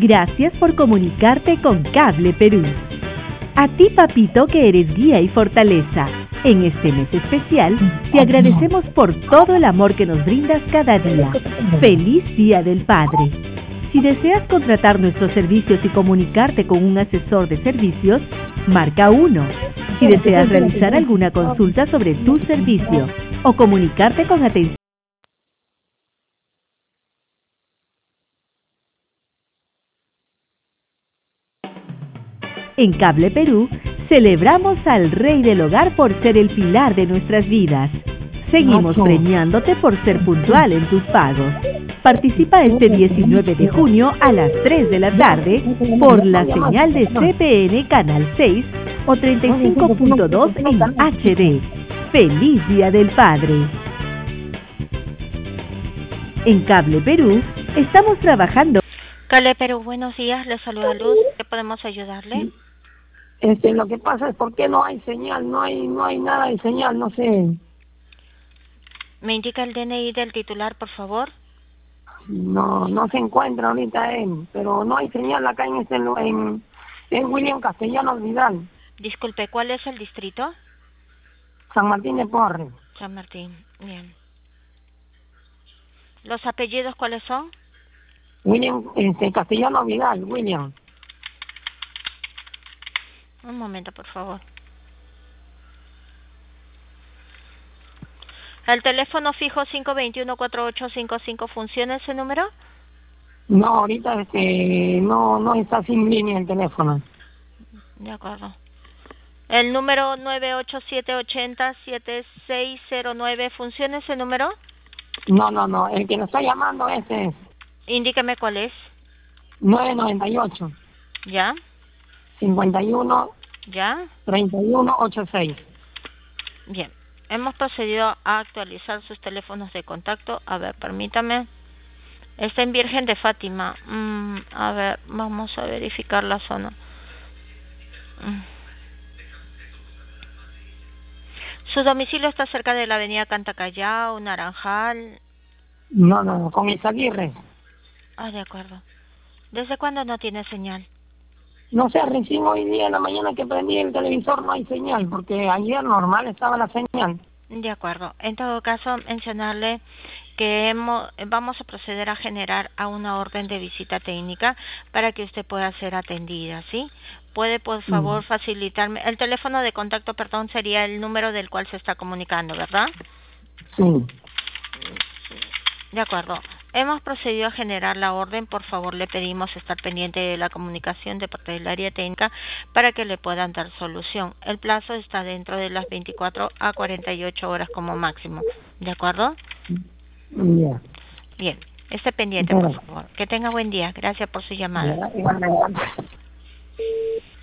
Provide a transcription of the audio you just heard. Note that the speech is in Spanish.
Gracias por comunicarte con Cable Perú. A ti, papito, que eres guía y fortaleza. En este mes especial, te agradecemos por todo el amor que nos brindas cada día. ¡Feliz Día del Padre! Si deseas contratar nuestros servicios y comunicarte con un asesor de servicios, marca 1. Si deseas realizar alguna consulta sobre tu servicio o comunicarte con atención en Cable Perú, celebramos al Rey del Hogar por ser el pilar de nuestras vidas. Seguimos premiándote por ser puntual en tus pagos. Participa este 19 de junio a las 3 de la tarde por la señal de CPN Canal 6 o 35.2 en HD. ¡Feliz Día del Padre! En Cable Perú, estamos trabajando. Cable Perú, buenos días, le saluda Luz. ¿Qué podemos ayudarle? Lo que pasa es porque no hay señal, no hay nada de señal, no sé. ¿Me indica el DNI del titular, por favor? No se encuentra ahorita él, pero no hay señal acá en William Castellanos Vidal, Disculpe, ¿cuál es el distrito? San Martín de Porres. San Martín, bien. ¿Los apellidos cuáles son? William, Castellanos Vidal, William. Un momento, por favor. ¿El teléfono fijo 521-4855 funciona ese número? No, ahorita no está sin línea el teléfono. De acuerdo. ¿El número 987807609 funciona ese número? No, el que nos está llamando es Indíqueme cuál es. 998. ¿Ya? 51. ¿Ya? 3186. Bien. Hemos procedido a actualizar sus teléfonos de contacto. A ver, permítame. Está en Virgen de Fátima. A ver, vamos a verificar la zona. ¿Su domicilio está cerca de la avenida Cantacallao, Naranjal? No, con Izaguirre. Ah, de acuerdo. ¿Desde cuándo no tiene señal? No sé, recién hoy día en la mañana que prendí el televisor no hay señal, porque ayer normal estaba la señal. De acuerdo. En todo caso, mencionarle que vamos a proceder a generar a una orden de visita técnica para que usted pueda ser atendida, ¿sí? ¿Puede, por favor, facilitarme? El teléfono de contacto, perdón, sería el número del cual se está comunicando, ¿verdad? Sí. De acuerdo. Hemos procedido a generar la orden. Por favor, le pedimos estar pendiente de la comunicación de parte del área técnica para que le puedan dar solución. El plazo está dentro de las 24 a 48 horas como máximo. ¿De acuerdo? Ya. Bien. Esté pendiente, por favor. Que tenga buen día. Gracias por su llamada. Igualmente.